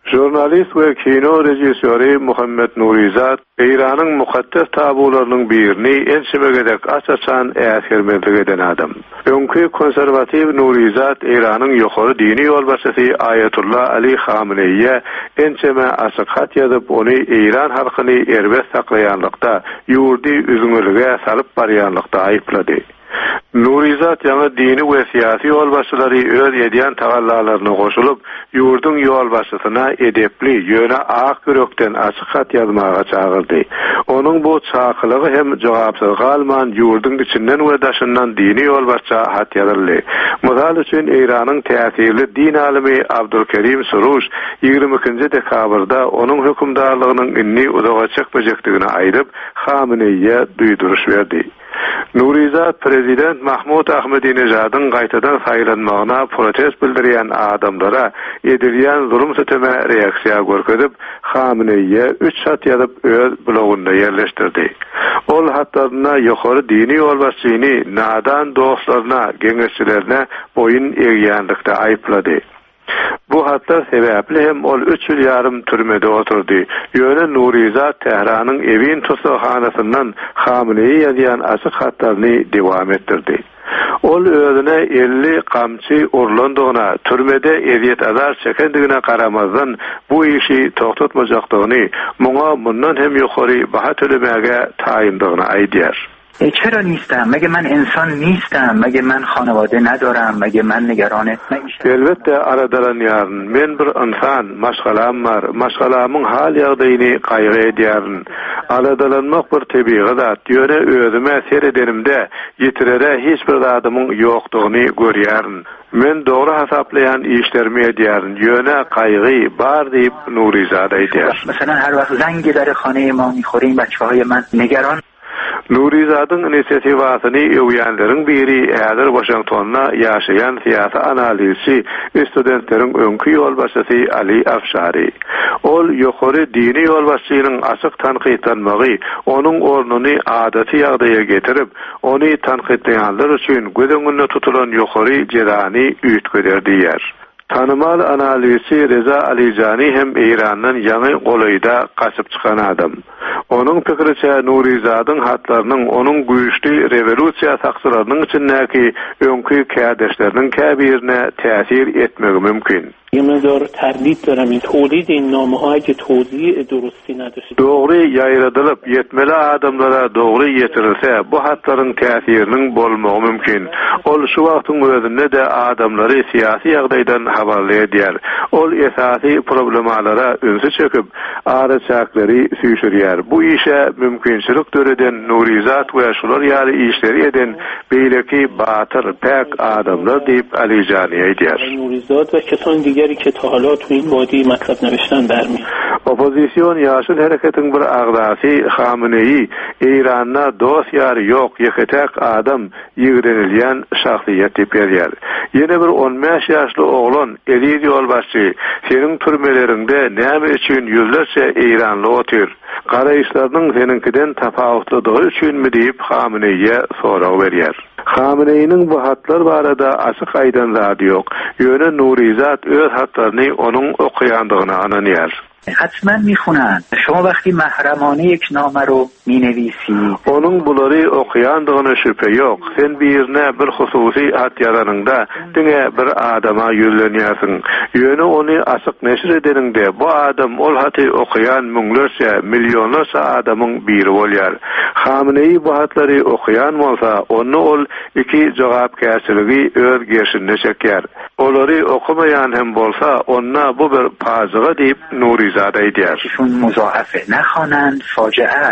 Jurnalist ve kino rejissörü Muhammed Nurizat, İran'ın mukaddes tabularının birini ençimegedek açaçan äsirmezlik eden adam. Öňkü konservativ Nurizat, İran'ın ýokary dini ýolbaşçysy Ayetullah Ali Khamenei'ye ençeme açyk hat ýazyp, ony İran halkyny erbest saklaýanlykda, ýurdy üzüňlüge salyp barýanlykda aýplady. Nurizat ýa-da dini we siyasi ýolbaşçylary öz edýän tagallalaryna goşulyp, ýurdun ýolbaşçysyna edepli, ýöne ak yürekden açyk hat ýazmaga çagyrdy. Onuň bu çakylygy hem jogapsyz galman ýurdun içinden we daşyndan dini ýolbaşça hat ýazyldy. Mysal üçin Iranyň täsirli din alimi Abdulkerim Suruş 22-nji dekabrda onuň hökümdarlygynyň inni uzaga çykmajakdygyny aýdyp, Khamenei'ye duýduruş berdi. Nurizat Prezident Mahmud Ahmedinejad'ın gaýtadan saýlanmagyna protest bildirýän adamlara edilýän zulüm seteme reaksiýa görkezip, Khamenei'ye 3 hat ýazyp öz blogunda ýerleşdirdi. Ol hatlaryna ýokary dini ýolbaşçyny nadan dostlaryna, geňeşçilerine boyun eýýänlikde aýplady. Bu hatlar sebäpli hem ol 3 ýyl ýarym türmede oturdy. Ýöne Nurizat Tehranyň evin tosahanasyndan Khamenei ýazýan açyk hatlaryny dewam etdirdi. Ol özüne 50 kamçy urlandygyna, türmede eziýet azar çekendigine garamazdan bu işi toktatmajakdygyny, muňa mundan hem ýokary baha tölemäge taýyndygyny aýdýar. چرا نیستم؟ مگه من انسان نیستم؟ مگه من خانواده ندارم؟ مگه من نگران نمیشم؟ Elbette aradaran yarın. Men bir insan, maşgalam var. Maşgalamın hal ýagdaýyny gaýgy edýärn. Aradalanmak bir tebiği zat. Ýöne özüme seredenimde ýitirere hiç bir adamyň ýokdugyny görýärn. Men dogry hasaplayan işlerimi edýärn. Ýöne gaýgy bar diýip Nurizat aýdýar. Mesela her wagt zangi در خانه ما میخوریم بچه‌های من نگران. Nurizat'ın inisiatiwasyny öwýänleriň biri häzir Washingtonna ýaşaýan siyasi analizçi studentleriň öňkü ýolbaşçysy Ali Afshari. Ol ýokary dini ýolbaşçynyň açyk tanqidlanmagy, onuň ornuny adaty ýagdaýa getirip, ony tanqidleýänler üçin göz tutulan ýokary jerany üýtgederdi ýer. Tanımal analizçi Reza Alijani hem İran'dan ýany golaýda gaçyp çykan adam. Onuň pikiriçe Nurizat'ın hatlarynyň onuň güýçli revolýasiýa saksılarynyň içindäki öňkü kädeşleriniň käbirine täsir etmegi mümkin. یه مقدار تردید دارم این تولید این نامه‌هایی که توزیع درستی نداشته. Dogry ýaýradylyp ýetmeli adamlara dogry ýetirilse, bu hatlaryň täsiriniň bolmagy mümkin. Ol şu wagtyň özünde de adamlary siyasi ýagdaýdan habarly edýär. Ol esasy problemalara öňsü çöküp, araçaklary süýşürýär. Bu işe mümkinçilik göreden Nurizat we şular ýaly işleri eden beýleki batyr, pek adamlar diýip Alijani aýdýar. Nurizat ve kesany digeri که تا حالا تو این وادی مطلب نوشتن برمی. Opozisyon ýaşyl hereketiň bir agdasy Khamenei Iranda dost ýary ýok, ýeketek adam ýigrenilýän şahsiýet diýip berýär. Ýene bir 15 ýaşly oglan Eliz ýolbaşçy, seniň türmelerinde näme üçin ýüzlerçe İranly otyr? Garaýşlaryň seninkiden tapawutlydygy üçinmi diýip Khamenei'ye sorag berýär. Khamenei'nin bu hatlar barada açyk aýdan zady ýok. Ýöne Nurizat öz hatlaryny onuň okuýandygyna ananýar. حتما میخونن. شما وقتی محرمانه یک نامه رو مینویسی، onun bulary okuyandygyna şüphe ýok. Sen birine bir hususy hat ýazanynda diňe bir adama ýüzlenýärsiň. Ýöne ony açyk neşir edeninde bu adam ol haty okuyan müňlerçe, milyonlarça adamyň biri bolýar. Khamenei bu hatlary okuyan bolsa, onu ol iki jogapkärçiligi öz gerşinde çekýär. Olary okumayan hem bolsa, onna bu bir pazyga diýip Nurizat aýdýar. مضاعفه نخوانند فاجعه